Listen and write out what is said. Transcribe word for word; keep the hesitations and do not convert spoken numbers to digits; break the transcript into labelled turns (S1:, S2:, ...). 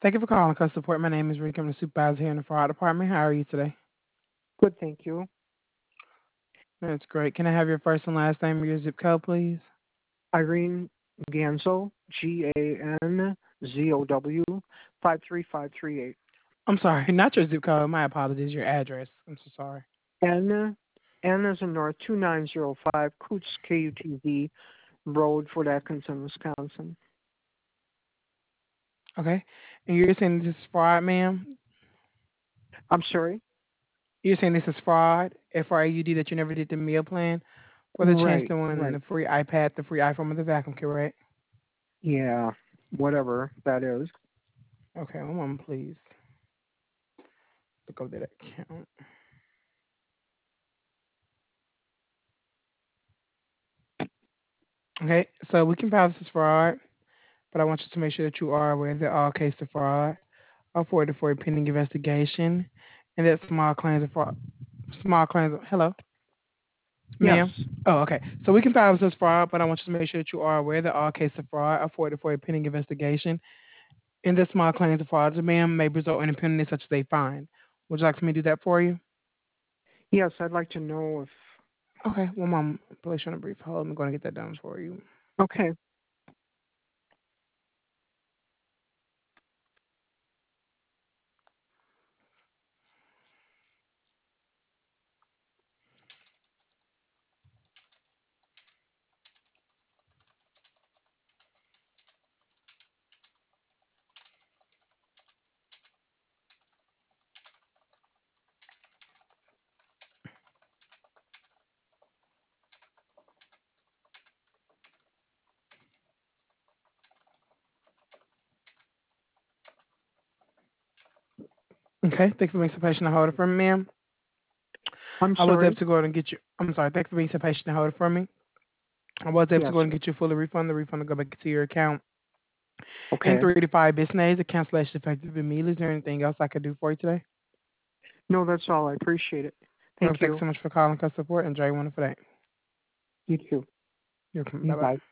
S1: Thank you for calling Customer Support. My name is Rick. I'm the supervisor here in the fraud department. How are you today?
S2: Good, thank you.
S1: That's great. Can I have your first and last name or your zip code, please?
S2: Irene Ganzo, G A N Z O W, five three five three eight.
S1: I'm sorry, not your zip code. My apologies. Your address. I'm so sorry.
S2: N, N as in North, two nine zero five, Coots, K U T Z, Road, Fort Atkinson, Wisconsin.
S1: Okay. And you're saying this is fraud, ma'am?
S2: I'm sorry?
S1: You're saying this is fraud, F R A U D, that you never did the meal plan for the chance
S2: Right,
S1: to win
S2: right.
S1: the free iPad, the free iPhone, or the vacuum, correct?
S2: Yeah, whatever that is.
S1: Okay, one moment, please. Look over that account. Okay, so we can pass this fraud, but I want you to make sure that you are aware that all cases of fraud are forwarded for a pending investigation, and that small claims of fraud, small claims. Of, hello,
S2: Yes.
S1: ma'am. Oh, okay. So we can file this as fraud, but I want you to make sure that you are aware that all cases of fraud are forwarded for a pending investigation, and that small claims of fraud, ma'am, may result in a penalty such as a fine. Would you like for me to do that for you?
S2: Yes, I'd like to know if.
S1: Okay, one moment. Place you on a brief hold. I'm going to get that done for you.
S2: Okay.
S1: Okay, thanks for being so patient to hold it for me, ma'am.
S2: I'm
S1: I was able
S2: sorry?
S1: to go ahead and get you. I'm sorry. Thanks for being so patient to hold it for me. I was able to
S2: Yes.
S1: go ahead and get you fully refund. The refund will go back to your account in
S2: Okay.
S1: three to five business days. The cancellation effective immediately. Is there anything else I could do for you today?
S2: No, that's all. I appreciate it.
S1: Well,
S2: Thank
S1: thanks
S2: you.
S1: so much for calling customer support. Enjoy your wonderful day.
S2: You too.
S1: You're welcome. Bye bye.
S2: Bye.